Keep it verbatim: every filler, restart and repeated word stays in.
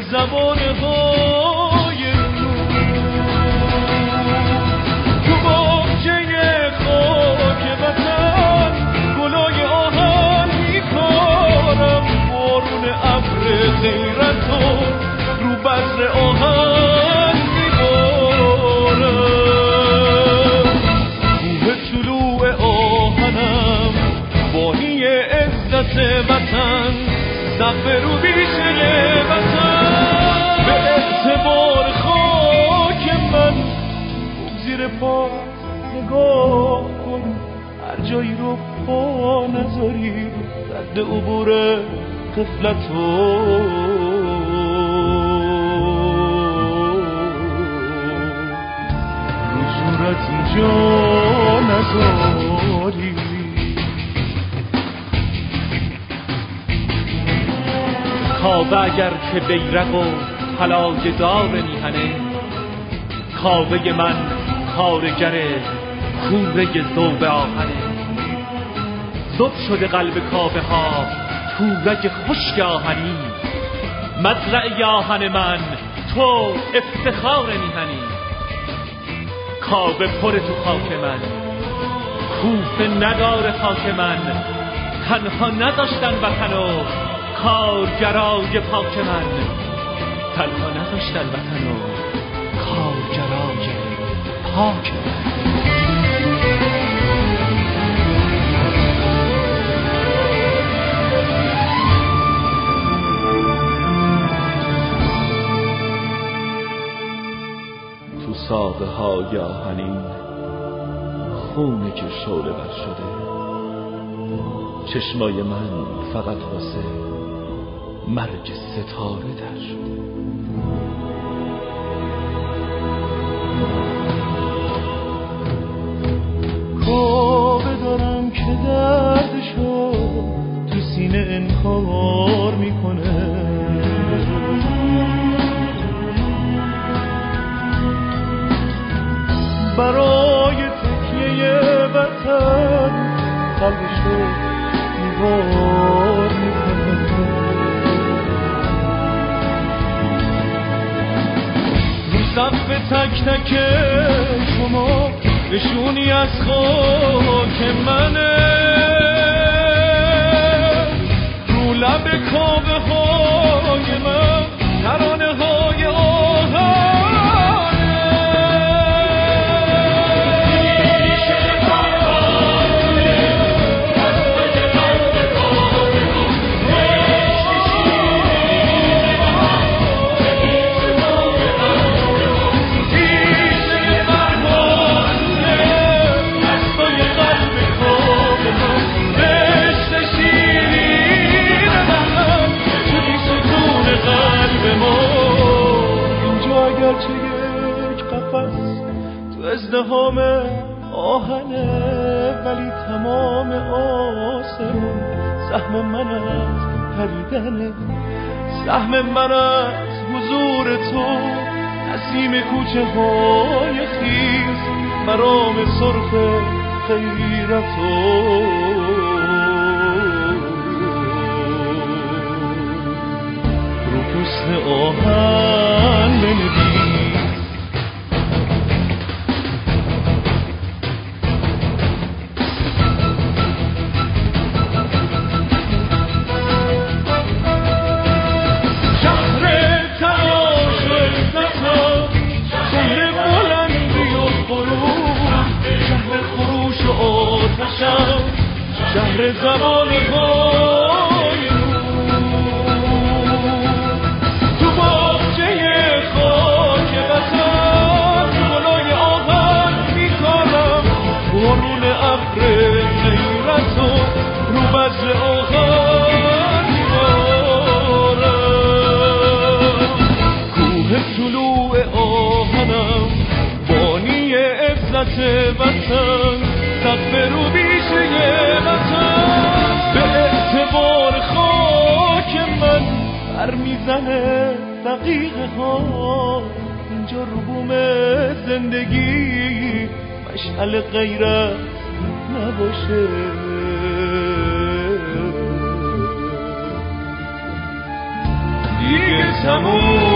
زبانه های تو باغچه خاک وطن گلای آهن میکارم، بارون ابر غیرتو رو بذر آهن میبارم. کوه طلوع آهنم بانی عزت وطن، سقف رو بیشه وطن. به اعتبار خاک من زیر پا نگاه کن، هر جایی رو پا نذاری رد عبور غفلتو. رو صورت اینجا نذاری. کعبه اگر که بیرق و طلای دار میهنه، کعبه من کارگر کوره ذوب آهنه. زد شده قلب کعبه ها تورگ خشک آهنی، مزرعه آهن من تو افتخار میهنی. کعبه پر تو خاک من، کوفه نداره خاک من، تنها نذاشتن وطنو کارگرای پاک من، تنها نذاشتن وطنو کارگرای پاک من. تو ساقه های آهنین خونه که شعله بر شده، چشمای من فقط واسه مرگ ستاره در شده. کعبه دارم که دردشو تو سینه انکار میکنه، برای تکیه وطن قلبشو دیوار میکنه. رو صف تک تک شما نشونی از خاک منه، رو لب کعبه های من ترانه های آهن. چه یک قفس تو ازدهام آهنه، ولی تمام آسمون سهم من از پریدنه، سهم من از حضور تو. نسیم کوچه های خیز مرام سرخ غیرتو. رو پوست آهن بنویس شهر زبانه های تو باغچه خاک وطن گلای آهن میکارم، بارون ابر غیرتو رو بذر آهن میبارم. کوه طلوع آهنم بانی عزت وطن، سقف رو بیشه وطن. به اعتبار خاک من بر میزنه دقیقه ها اینجا رو بوم زندگی، مشعل غیرت نباشه. دیگه تموم